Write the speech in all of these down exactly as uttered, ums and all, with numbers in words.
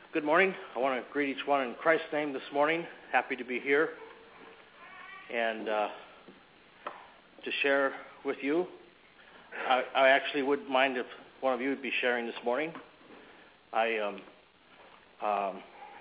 Good morning. I want to greet each one in Christ's name this morning. Happy to be here and uh, to share with you. I, I actually wouldn't mind if one of you would be sharing this morning. I, um, um,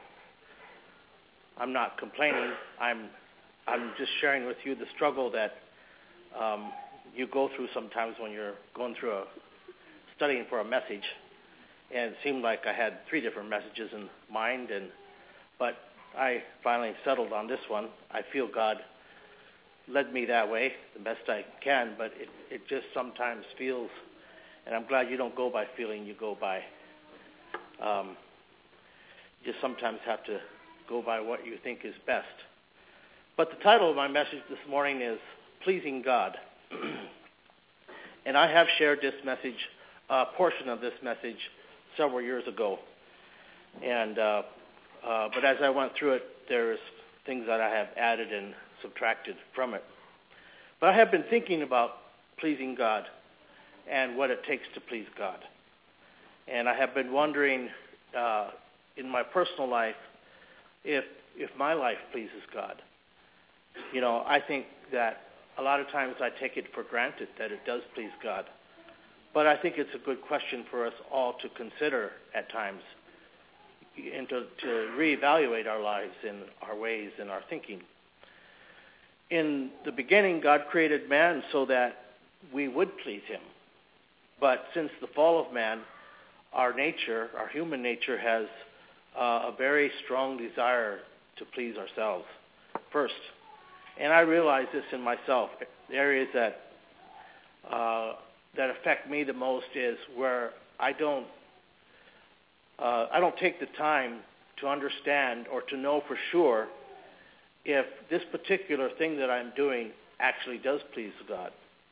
I'm not complaining. I'm, I'm just sharing with you the struggle that um, you go through sometimes when you're going through a studying for a message. And it seemed like I had three different messages in mind, and but I finally settled on this one. I feel God led me that way the best I can, but it, it just sometimes feels, and I'm glad you don't go by feeling, you go by, um, you just sometimes have to go by what you think is best. But the title of my message this morning is Pleasing God. And I have shared this message, a portion of this message, several years ago, and uh, uh, but as I went through it, there's things that I have added and subtracted from it. But I have been thinking about pleasing God and what it takes to please God, and I have been wondering uh, in my personal life if if my life pleases God. You know, I think that a lot of times I take it for granted that it does please God. But I think it's a good question for us all to consider at times and to, to reevaluate our lives and our ways and our thinking. In the beginning, God created man so that we would please him. But since the fall of man, our nature, our human nature, has uh, a very strong desire to please ourselves first. And I realize this in myself. The areas that uh, that affect me the most is where I don't uh, I don't take the time to understand or to know for sure if this particular thing that I'm doing actually does please God.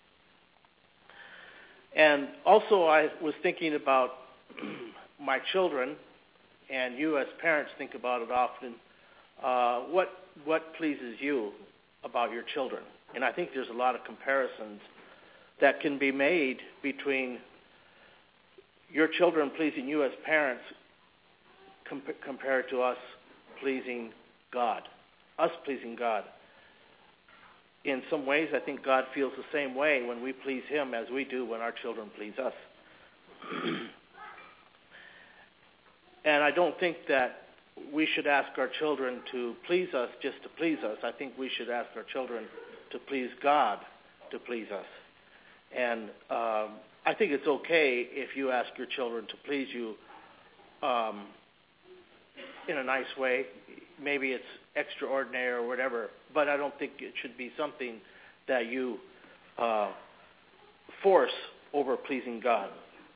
And also I was thinking about my children, and you as parents think about it often. Uh, what what pleases you about your children? And I think there's a lot of comparisons that can be made between your children pleasing you as parents comp- compared to us pleasing God, us pleasing God. In some ways, I think God feels the same way when we please him as we do when our children please us. And I don't think that we should ask our children to please us just to please us. I think we should ask our children to please God to please us. And um, I think it's okay if you ask your children to please you um, in a nice way. Maybe it's extraordinary or whatever, but I don't think it should be something that you uh, force over pleasing God.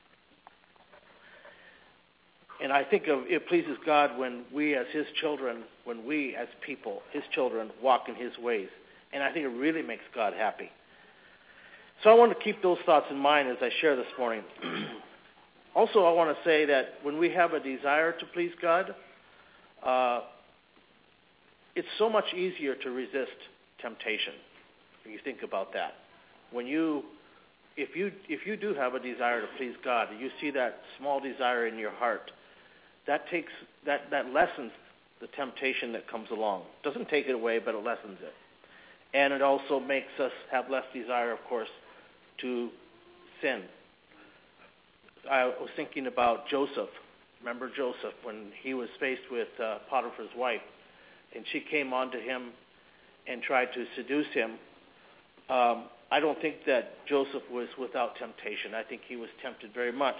And I think of it pleases God when we as his children, when we as people, his children, walk in his ways. And I think it really makes God happy. So I want to keep those thoughts in mind as I share this morning. Also, I want to say that when we have a desire to please God, uh, it's so much easier to resist temptation. When you think about that, when you, if you, if you do have a desire to please God, and you see that small desire in your heart, that takes that that lessens the temptation that comes along. It doesn't take it away, but it lessens it, and it also makes us have less desire, of course, to sin. I was thinking about Joseph. Remember Joseph when he was faced with uh, Potiphar's wife, and she came on to him and tried to seduce him. Um, I don't think that Joseph was without temptation. I think he was tempted very much.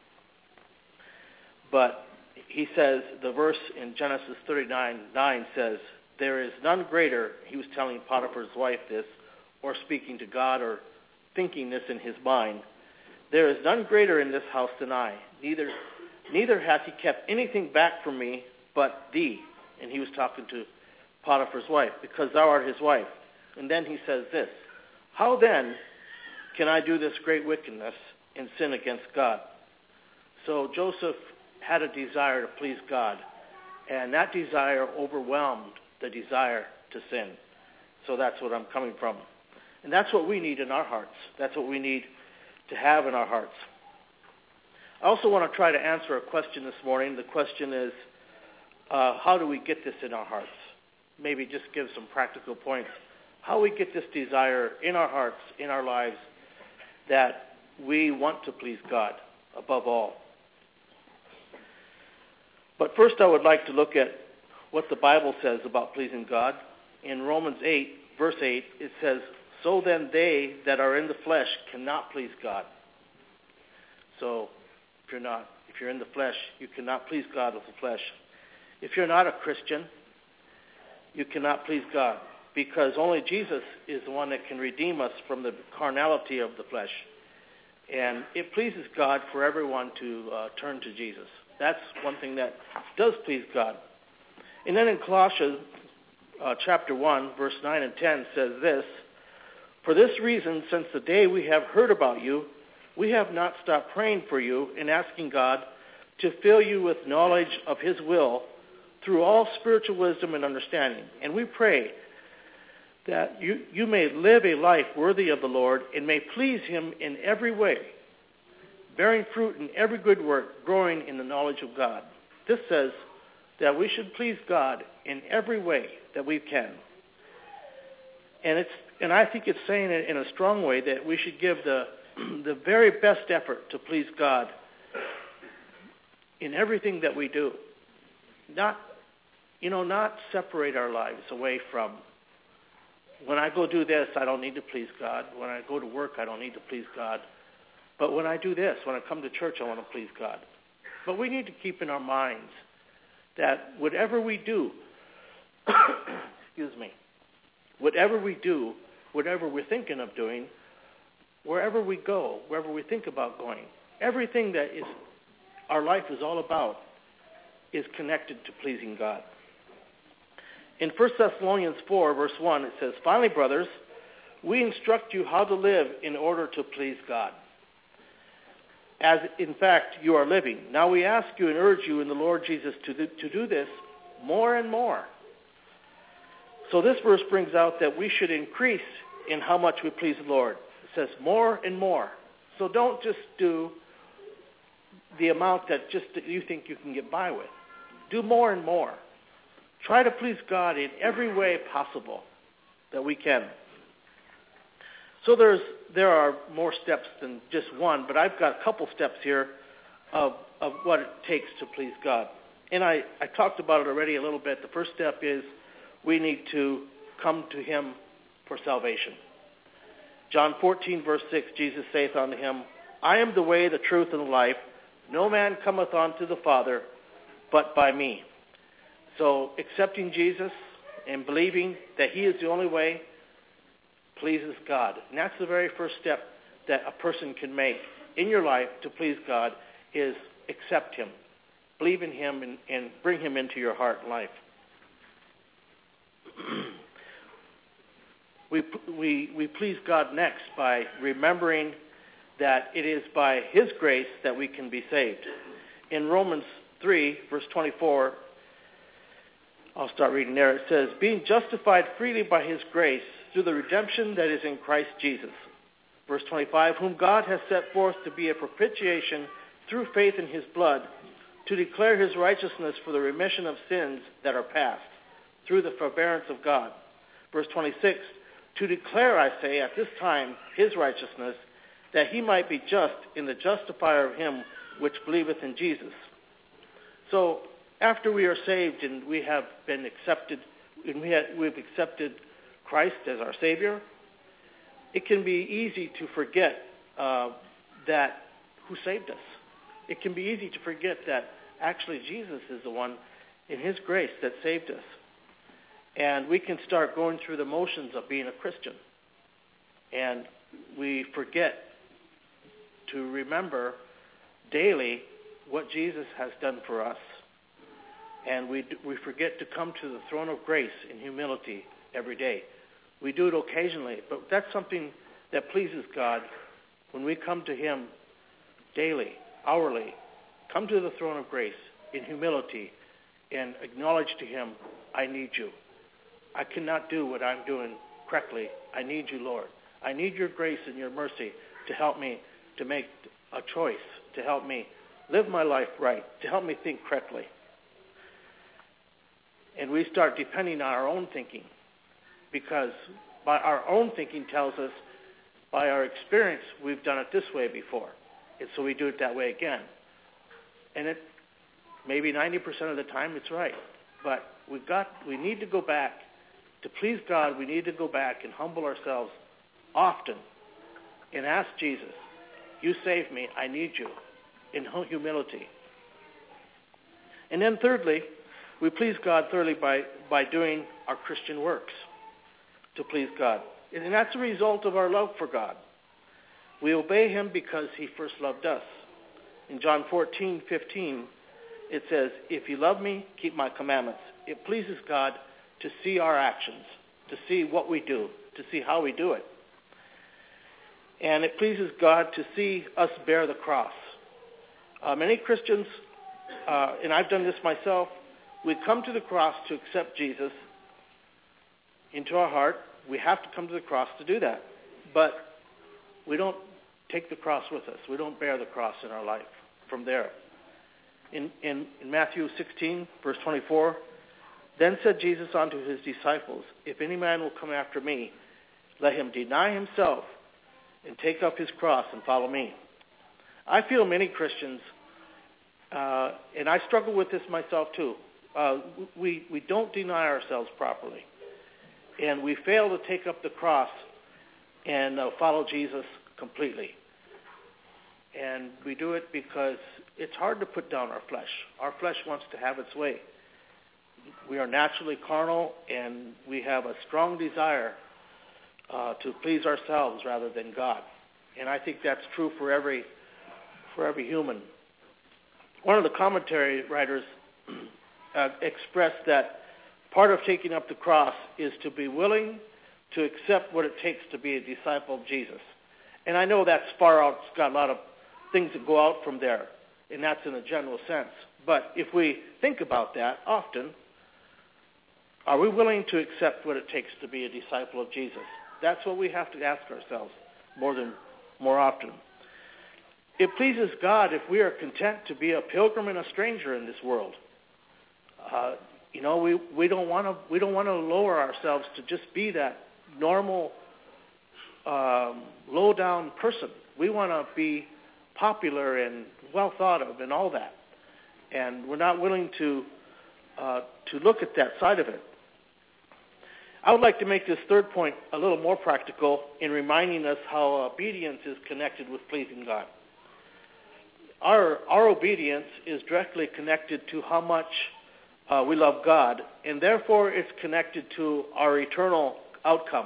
But he says, the verse in Genesis thirty-nine nine says, there is none greater, he was telling Potiphar's wife this, or speaking to God, or thinking this in his mind, there is none greater in this house than I. Neither neither hath he kept anything back from me but thee. And he was talking to Potiphar's wife, because thou art his wife. And then he says this, how then can I do this great wickedness and sin against God? So Joseph had a desire to please God, and that desire overwhelmed the desire to sin. So that's what I'm coming from. And that's what we need in our hearts. That's what we need to have in our hearts. I also want to try to answer a question this morning. The question is, uh, how do we get this in our hearts? Maybe just give some practical points. How we get this desire in our hearts, in our lives, that we want to please God above all. But first I would like to look at what the Bible says about pleasing God. In Romans eight, verse eight, it says, "So then they that are in the flesh cannot please God." So if you're not, if you're in the flesh, you cannot please God with the flesh. If you're not a Christian, you cannot please God, because only Jesus is the one that can redeem us from the carnality of the flesh. And it pleases God for everyone to uh, turn to Jesus. That's one thing that does please God. And then in Colossians uh, chapter one, verse nine and ten says this, "For this reason, since the day we have heard about you, we have not stopped praying for you and asking God to fill you with knowledge of his will through all spiritual wisdom and understanding. And we pray that you, you may live a life worthy of the Lord and may please him in every way, bearing fruit in every good work, growing in the knowledge of God." This says that we should please God in every way that we can. And it's and I think it's saying it in a strong way that we should give the the very best effort to please God in everything that we do. Not, you know, not separate our lives away from, when I go do this, I don't need to please God. When I go to work, I don't need to please God. But when I do this, when I come to church, I want to please God. But we need to keep in our minds that whatever we do, excuse me, whatever we do, whatever we're thinking of doing, wherever we go, wherever we think about going, everything that is our life is all about is connected to pleasing God. In First Thessalonians four, verse one, it says, "Finally, brothers, we instruct you how to live in order to please God, as in fact you are living. Now we ask you and urge you in the Lord Jesus to do, to do this more and more." So this verse brings out that we should increase in how much we please the Lord. It says more and more. So don't just do the amount that just that you think you can get by with. Do more and more. Try to please God in every way possible that we can. So there's there are more steps than just one, but I've got a couple steps here of, of what it takes to please God. And I, I talked about it already a little bit. The first step is we need to come to him for salvation. John fourteen, verse six, Jesus saith unto him, "I am the way, the truth, and the life. No man cometh unto the Father but by me." So accepting Jesus and believing that he is the only way pleases God. And that's the very first step that a person can make in your life to please God, is accept him. Believe in him and, and bring him into your heart and life. we, we, we please God next by remembering that it is by his grace that we can be saved. In Romans three, verse twenty-four, I'll start reading there. It says, "Being justified freely by his grace through the redemption that is in Christ Jesus." Verse twenty-five, "Whom God has set forth to be a propitiation through faith in his blood, to declare his righteousness for the remission of sins that are past, through the forbearance of God." Verse twenty-six, "To declare, I say, at this time his righteousness, that he might be just in the justifier of him which believeth in Jesus." So after we are saved and we have been accepted, and we have, we've accepted Christ as our Savior, it can be easy to forget uh, that who saved us. It can be easy to forget that actually Jesus is the one in his grace that saved us. And we can start going through the motions of being a Christian. And we forget to remember daily what Jesus has done for us. And we we forget to come to the throne of grace in humility every day. We do it occasionally, but that's something that pleases God when we come to him daily, hourly. Come to the throne of grace in humility and acknowledge to him, "I need you. I cannot do what I'm doing correctly. I need you, Lord. I need your grace and your mercy to help me to make a choice, to help me live my life right, to help me think correctly." and we start depending on our own thinking, because by our own thinking tells us, by our experience, we've done it this way before, and so we do it that way again. And it maybe ninety percent of the time it's right, but we got we need to go back to please God. We need to go back and humble ourselves often and ask Jesus, "You save me. I need you," in humility. And then thirdly, we please God thirdly by, by doing our Christian works to please God. And that's a result of our love for God. We obey him because he first loved us. In John fourteen fifteen, it says, "If you love me, keep my commandments." It pleases God to see our actions, to see what we do, to see how we do it. And it pleases God to see us bear the cross. Uh, many Christians, uh, and I've done this myself, we come to the cross to accept Jesus into our heart. We have to come to the cross to do that. But we don't take the cross with us. We don't bear the cross in our life from there. In, in, in Matthew sixteen, verse twenty-four, "Then said Jesus unto his disciples, If any man will come after me, let him deny himself and take up his cross and follow me." I feel many Christians, uh, and I struggle with this myself too, uh, we, we don't deny ourselves properly. And we fail to take up the cross and uh, follow Jesus completely. And we do it because it's hard to put down our flesh. Our flesh wants to have its way. We are naturally carnal, and we have a strong desire uh, to please ourselves rather than God. And I think that's true for every for every human. One of the commentary writers uh, expressed that part of taking up the cross is to be willing to accept what it takes to be a disciple of Jesus. And I know that's far out. It's got a lot of things that go out from there, and that's in a general sense. But if we think about that often, are we willing to accept what it takes to be a disciple of Jesus? That's what we have to ask ourselves more than more often. It pleases God if we are content to be a pilgrim and a stranger in this world. Uh, you know, we, we don't want to we don't want to lower ourselves to just be that normal, um, low down person. We want to be popular and well thought of and all that, and we're not willing to uh, to look at that side of it. I would like to make this third point a little more practical in reminding us how obedience is connected with pleasing God. Our our obedience is directly connected to how much uh, we love God, and therefore it's connected to our eternal outcome.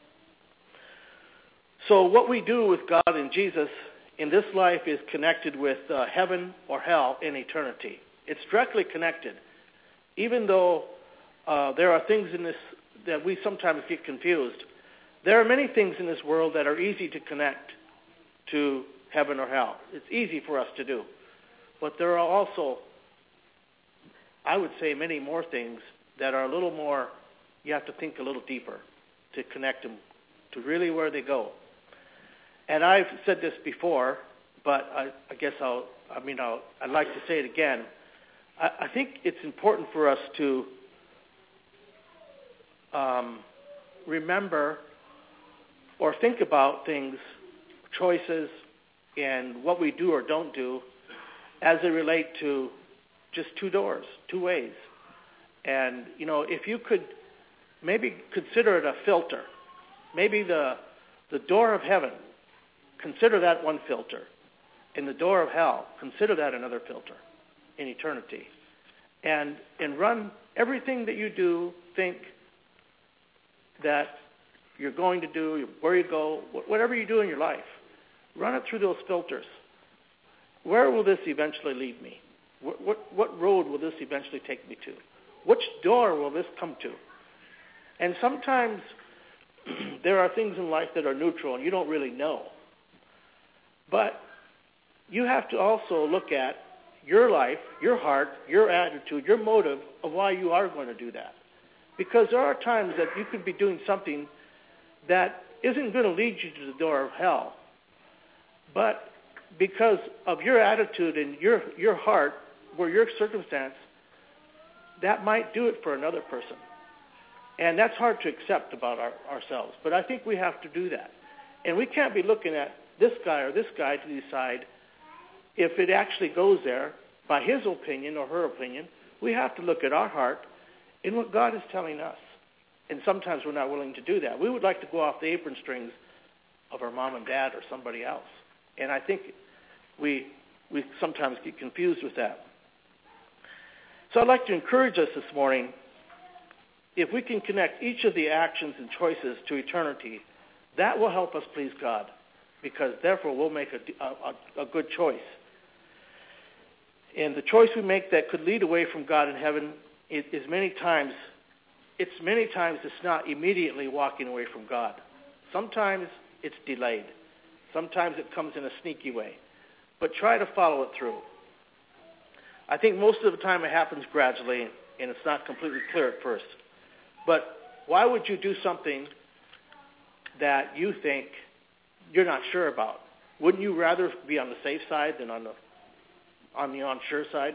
So what we do with God and Jesus in this life is connected with uh, heaven or hell in eternity. It's directly connected, even though uh, there are things in this that we sometimes get confused. There are many things in this world that are easy to connect to heaven or hell. It's easy for us to do. But there are also, I would say, many more things that are a little more, you have to think a little deeper to connect them to really where they go. And I've said this before, but I, I guess I'll, I mean, I'll, I'd like to say it again. I, I think it's important for us to um, remember or think about things, choices, and what we do or don't do as they relate to just two doors, two ways. And, you know, if you could maybe consider it a filter, maybe the the door of heaven, consider that one filter. And the door of hell, consider that another filter in eternity. And and run everything that you do, think that you're going to do, where you go, whatever you do in your life, run it through those filters. Where will this eventually lead me? What, what, what road will this eventually take me to? Which door will this come to? And sometimes there are things in life that are neutral and you don't really know. But you have to also look at your life, your heart, your attitude, your motive of why you are going to do that. Because there are times that you could be doing something that isn't going to lead you to the door of hell. But because of your attitude and your your heart, or your circumstance, that might do it for another person. And that's hard to accept about our, ourselves. But I think we have to do that. And we can't be looking at this guy or this guy to decide if it actually goes there by his opinion or her opinion. We have to look at our heart and what God is telling us. And sometimes we're not willing to do that. We would like to go off the apron strings of our mom and dad or somebody else. And I think we we sometimes get confused with that. So I'd like to encourage us this morning, if we can connect each of the actions and choices to eternity, that will help us please God, because therefore we'll make a, a, a good choice. And the choice we make that could lead away from God in heaven is, is many times, it's many times it's not immediately walking away from God. Sometimes it's delayed. Sometimes it comes in a sneaky way. But try to follow it through. I think most of the time it happens gradually, and it's not completely clear at first. But why would you do something that you think you're not sure about? Wouldn't you rather be on the safe side than on the on the unsure side?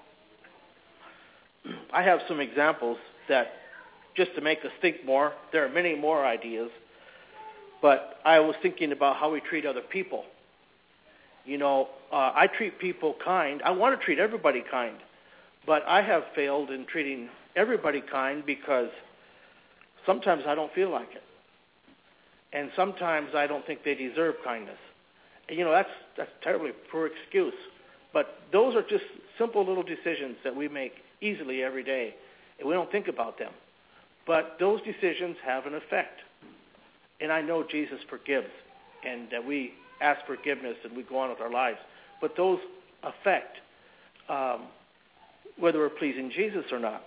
I have some examples that, just to make us think more, there are many more ideas, but I was thinking about how we treat other people. You know, uh, I treat people kind. I want to treat everybody kind, but I have failed in treating everybody kind because sometimes I don't feel like it. And sometimes I don't think they deserve kindness. And, you know, that's that's a terribly poor excuse. But those are just simple little decisions that we make easily every day, and we don't think about them. But those decisions have an effect. And I know Jesus forgives, and that we ask forgiveness and we go on with our lives. But those affect um, whether we're pleasing Jesus or not.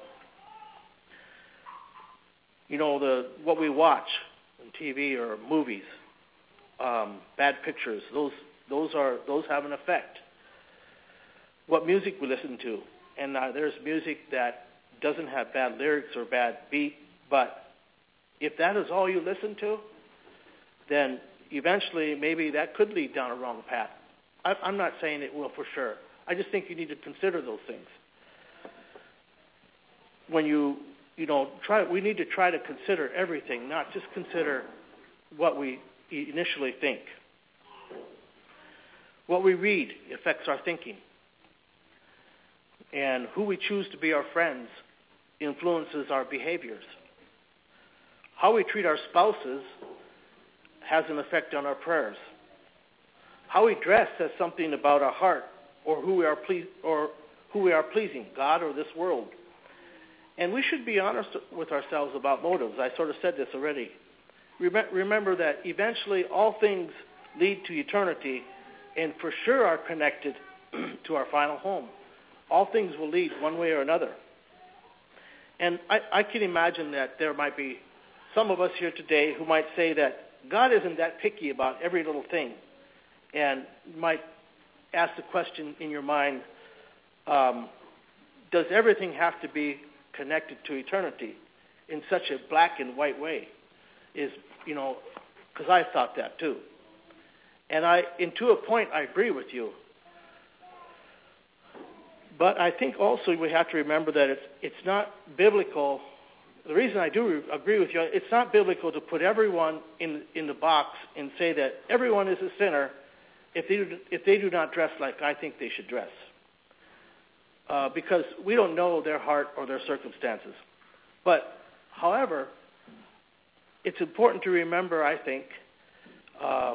You know, the what we watch on T V or movies, um, bad pictures, those those are those have an effect. What music we listen to, and uh, there's music that doesn't have bad lyrics or bad beat, but if that is all you listen to, then eventually maybe that could lead down a wrong path. I, I'm not saying it will for sure. I just think you need to consider those things. When you, you know, try, we need to try to consider everything, not just consider what we initially think. What we read affects our thinking. And who we choose to be our friends influences our behaviors. How we treat our spouses has an effect on our prayers. How we dress says something about our heart, or who we are ple- or who we are pleasing, God or this world. And we should be honest with ourselves about motives. I sort of said this already. Rem- remember that eventually all things lead to eternity, and for sure are connected to our final home. All things will lead one way or another. And I, I can imagine that there might be some of us here today who might say that God isn't that picky about every little thing. And you might ask the question in your mind, um, does everything have to be connected to eternity in such a black and white way? Is, you know, because I thought that too. And I, and to a point, I agree with you. But I think also we have to remember that it's it's not biblical. The reason I do re- agree with you, it's not biblical to put everyone in in the box and say that everyone is a sinner if they do, if they do not dress like I think they should dress. Uh, because we don't know their heart or their circumstances. But, however, it's important to remember, I think, uh,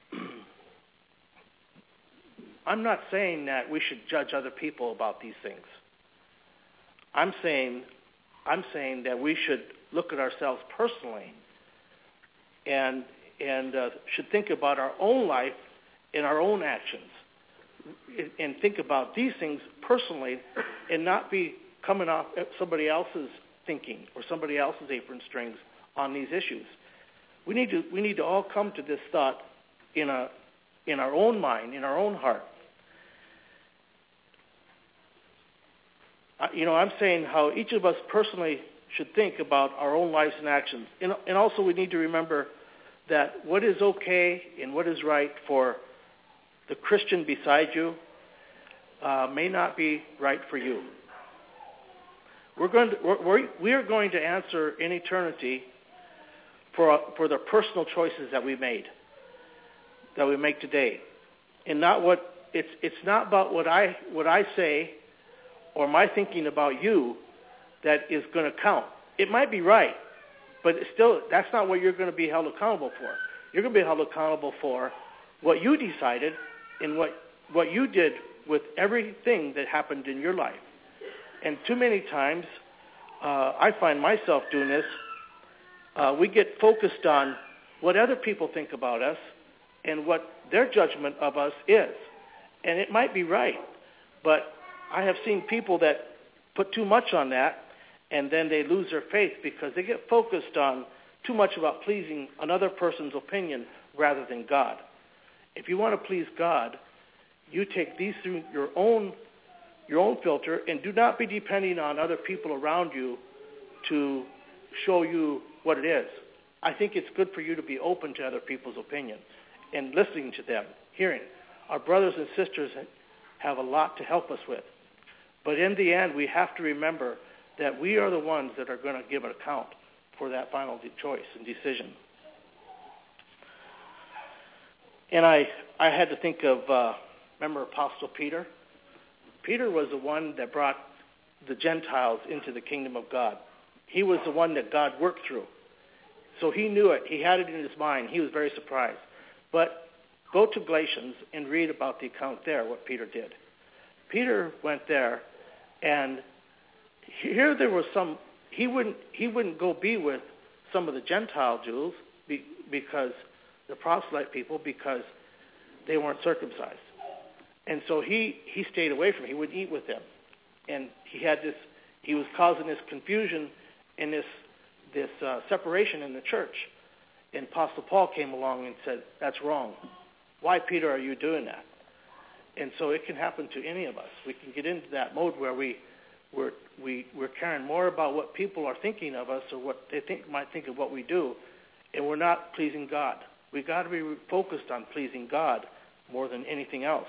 I'm not saying that we should judge other people about these things. I'm saying, I'm saying that we should look at ourselves personally and and uh, should think about our own life and our own actions, and think about these things personally, and not be coming off somebody else's thinking or somebody else's apron strings on these issues. We need to we need to all come to this thought in a in our own mind, in our own heart. You know, I'm saying how each of us personally should think about our own lives and actions. And, and also we need to remember that what is okay and what is right for the Christian beside you uh, may not be right for you. We're going to, we're, we are going to answer in eternity for, for the personal choices that we made, that we make today. And not what, it's, it's not about what I, what I say or my thinking about you that is going to count. It might be right, but it's still, that's not what you're going to be held accountable for. You're going to be held accountable for what you decided and what, what you did with everything that happened in your life. And too many times, uh, I find myself doing this, uh, we get focused on what other people think about us and what their judgment of us is. And it might be right, but I have seen people that put too much on that, and then they lose their faith because they get focused on too much about pleasing another person's opinion rather than God. If you want to please God, you take these through your own your own filter, and do not be depending on other people around you to show you what it is. I think it's good for you to be open to other people's opinions and listening to them, hearing. Our brothers and sisters have a lot to help us with. But in the end, we have to remember that we are the ones that are going to give an account for that final choice and decision. And I, I had to think of, uh, remember Apostle Peter? Peter was the one that brought the Gentiles into the kingdom of God. He was the one that God worked through. So he knew it. He had it in his mind. He was very surprised. But go to Galatians and read about the account there, what Peter did. Peter went there, and here there was some, he wouldn't, he wouldn't go be with some of the Gentile Jews be, because, the proselyte people, because they weren't circumcised. And so he, he stayed away from them. He wouldn't eat with them. And he had this, he was causing this confusion and this, this uh, separation in the church. And Apostle Paul came along and said, that's wrong. Why, Peter, are you doing that? And so it can happen to any of us. We can get into that mode where we, we're, we, we're caring more about what people are thinking of us or what they think might think of what we do, and we're not pleasing God. We've got to be focused on pleasing God more than anything else.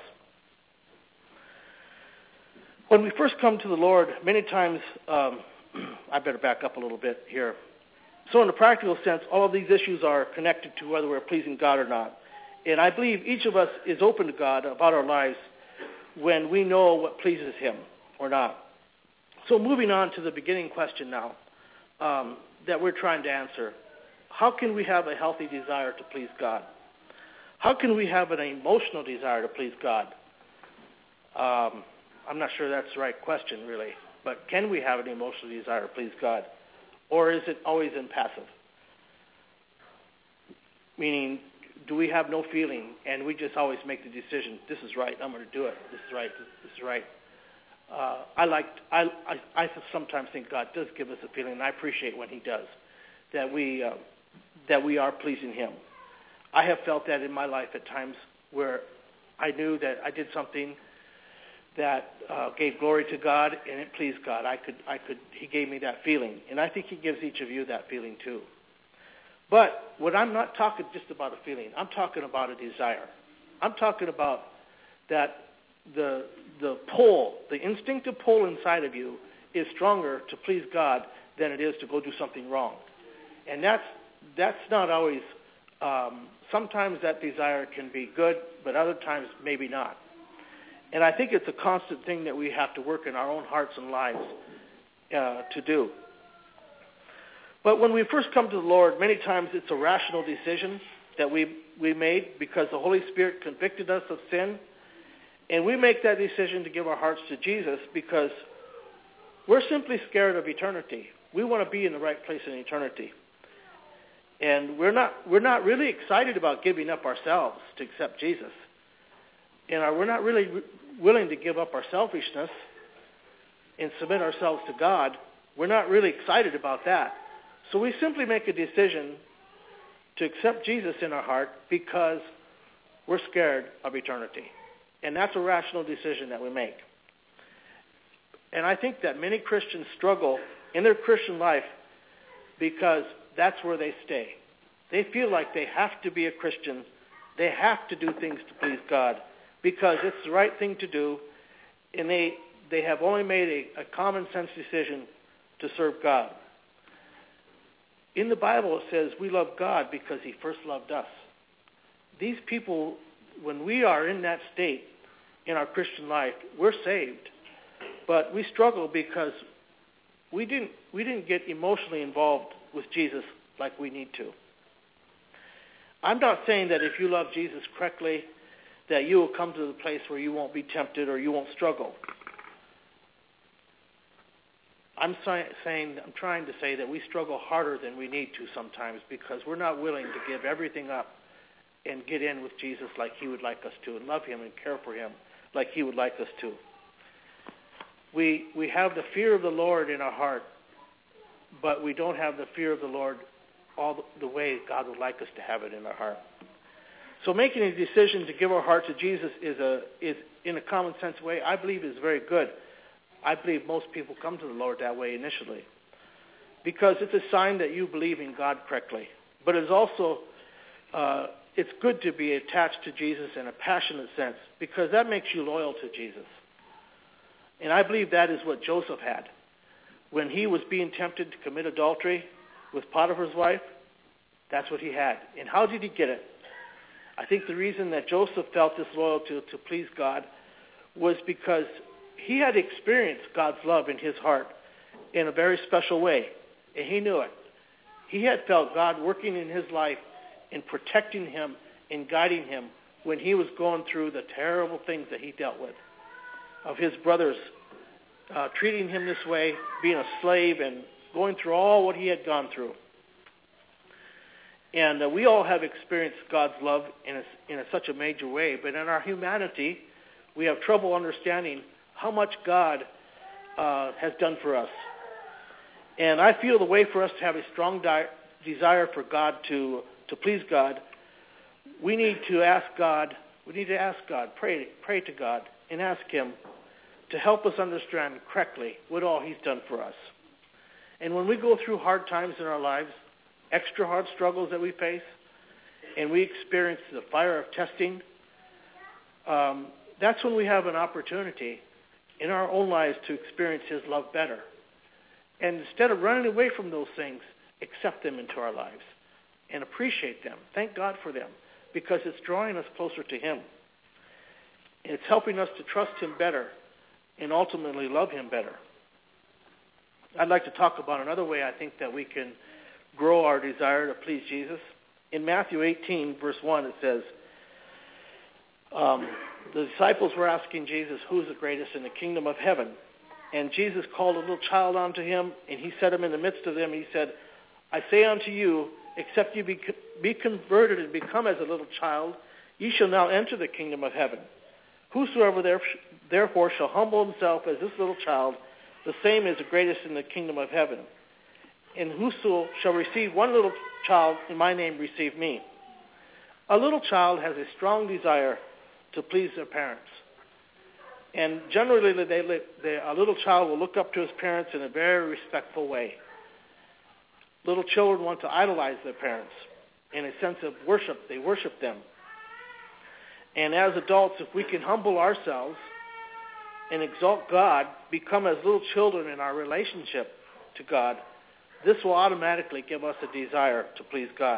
When we first come to the Lord, many times, um, I better back up a little bit here. So in a practical sense, all of these issues are connected to whether we're pleasing God or not. And I believe each of us is open to God about our lives when we know what pleases him or not. So moving on to the beginning question now um, that we're trying to answer. How can we have a healthy desire to please God? How can we have an emotional desire to please God? Um, I'm not sure that's the right question, really. But can we have an emotional desire to please God? Or is it always in passive? Meaning, do we have no feeling and we just always make the decision, this is right, I'm going to do it, this is right, this is right. Uh, I like, I, I, I sometimes think God does give us a feeling, and I appreciate when he does, that we, uh, that we are pleasing him. I have felt that in my life at times where I knew that I did something that uh, gave glory to God and it pleased God. I could, I could, he gave me that feeling. And I think he gives each of you that feeling too. But what I'm not talking just about a feeling. I'm talking about a desire. I'm talking about that the, the pull, the instinctive pull inside of you is stronger to please God than it is to go do something wrong. And that's, that's not always, um, sometimes that desire can be good, but other times maybe not. And I think it's a constant thing that we have to work in our own hearts and lives uh, to do. But when we first come to the Lord, many times it's a rational decision that we, we made because the Holy Spirit convicted us of sin. And we make that decision to give our hearts to Jesus because we're simply scared of eternity. We want to be in the right place in eternity. And we're not, we're not really excited about giving up ourselves to accept Jesus. And our, we're not really re- willing to give up our selfishness and submit ourselves to God. We're not really excited about that. So we simply make a decision to accept Jesus in our heart because we're scared of eternity. And that's a rational decision that we make. And I think that many Christians struggle in their Christian life because that's where they stay. They feel like they have to be a Christian. They have to do things to please God because it's the right thing to do. And they, they have only made a, a common sense decision to serve God. In the Bible, it says we love God because he first loved us. These people, when we are in that state in our Christian life, we're saved. But we struggle because we didn't, we didn't get emotionally involved with Jesus like we need to. I'm not saying that if you love Jesus correctly, that you will come to the place where you won't be tempted or you won't struggle. I'm saying, I'm trying to say that we struggle harder than we need to sometimes because we're not willing to give everything up and get in with Jesus like he would like us to, and love him and care for him like he would like us to. We we have the fear of the Lord in our heart, but we don't have the fear of the Lord all the way God would like us to have it in our heart. So making a decision to give our heart to Jesus is a is in a common sense way, I believe is very good. I believe most people come to the Lord that way initially because it's a sign that you believe in God correctly. But it's also, uh, it's good to be attached to Jesus in a passionate sense because that makes you loyal to Jesus. And I believe that is what Joseph had. When he was being tempted to commit adultery with Potiphar's wife, that's what he had. And how did he get it? I think the reason that Joseph felt disloyal to, to please God was because he had experienced God's love in his heart in a very special way, and he knew it. He had felt God working in his life and protecting him and guiding him when he was going through the terrible things that he dealt with, of his brothers uh, treating him this way, being a slave, and going through all what he had gone through. And uh, we all have experienced God's love in, a, in a, such a major way, but in our humanity, we have trouble understanding how much God uh, has done for us. And I feel the way for us to have a strong di- desire for God to, to please God, we need to ask God, we need to ask God, pray, pray to God, and ask him to help us understand correctly what all he's done for us. And when we go through hard times in our lives, extra hard struggles that we face, and we experience the fire of testing, um, that's when we have an opportunity in our own lives to experience his love better. And instead of running away from those things, accept them into our lives and appreciate them. Thank God for them because it's drawing us closer to him. And it's helping us to trust him better and ultimately love him better. I'd like to talk about another way I think that we can grow our desire to please Jesus. In Matthew eighteen, verse one, it says, um, the disciples were asking Jesus, who's the greatest in the kingdom of heaven? And Jesus called a little child unto him, and he set him in the midst of them. He said, I say unto you, except you be, be converted and become as a little child, ye shall now enter the kingdom of heaven. Whosoever therefore shall humble himself as this little child, the same is the greatest in the kingdom of heaven. And whoso shall receive one little child in my name, receive me. A little child has a strong desire to please their parents. And generally, they, they, a little child will look up to his parents in a very respectful way. Little children want to idolize their parents in a sense of worship. They worship them. And as adults, if we can humble ourselves and exalt God, become as little children in our relationship to God, this will automatically give us a desire to please God.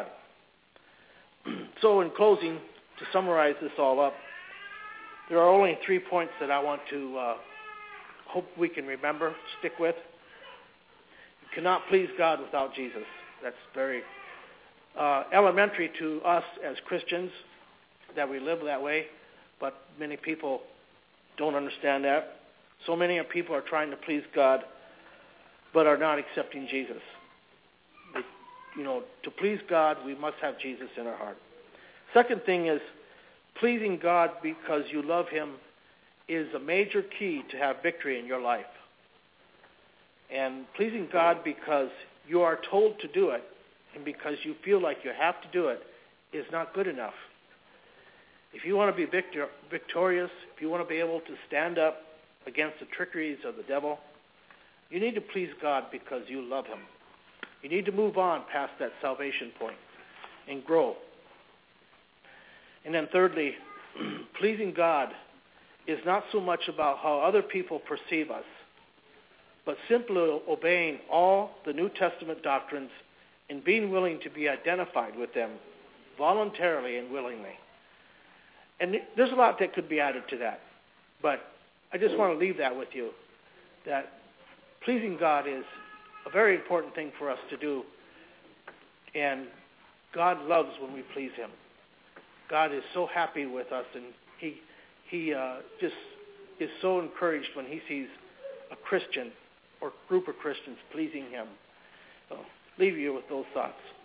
So in closing, to summarize this all up, there are only three points that I want to uh, hope we can remember, stick with. You cannot please God without Jesus. That's very uh, elementary to us as Christians, that we live that way, but many people don't understand that. So many people are trying to please God, but are not accepting Jesus. They, you know, to please God, we must have Jesus in our heart. Second thing is, pleasing God because you love him is a major key to have victory in your life. And pleasing God because you are told to do it and because you feel like you have to do it is not good enough. If you want to be victor- victorious, if you want to be able to stand up against the trickeries of the devil, you need to please God because you love him. You need to move on past that salvation point and grow. And then thirdly, pleasing God is not so much about how other people perceive us, but simply obeying all the New Testament doctrines and being willing to be identified with them voluntarily and willingly. And there's a lot that could be added to that, but I just want to leave that with you, that pleasing God is a very important thing for us to do, and God loves when we please him. God is so happy with us, and he he uh, just is so encouraged when he sees a Christian or group of Christians pleasing him. So leave you with those thoughts.